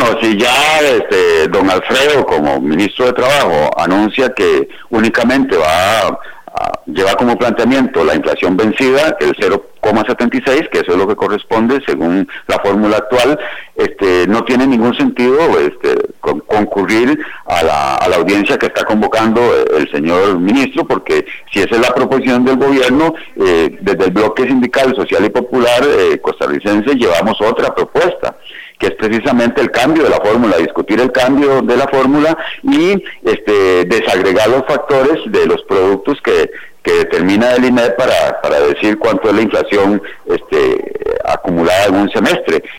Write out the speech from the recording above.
Bueno, si ya don Alfredo, como ministro de Trabajo, anuncia que únicamente lleva como planteamiento la inflación vencida, el 0,76, que eso es lo que corresponde según la fórmula actual, no tiene ningún sentido concurrir a la audiencia que está convocando el señor ministro, porque si esa es la proposición del gobierno, desde el bloque sindical, social y popular costarricense llevamos otra propuesta, que es precisamente el cambio de la fórmula, discutir el cambio de la fórmula y desagregar los factores de los productos que determina el INE para decir cuánto es la inflación acumulada en un semestre.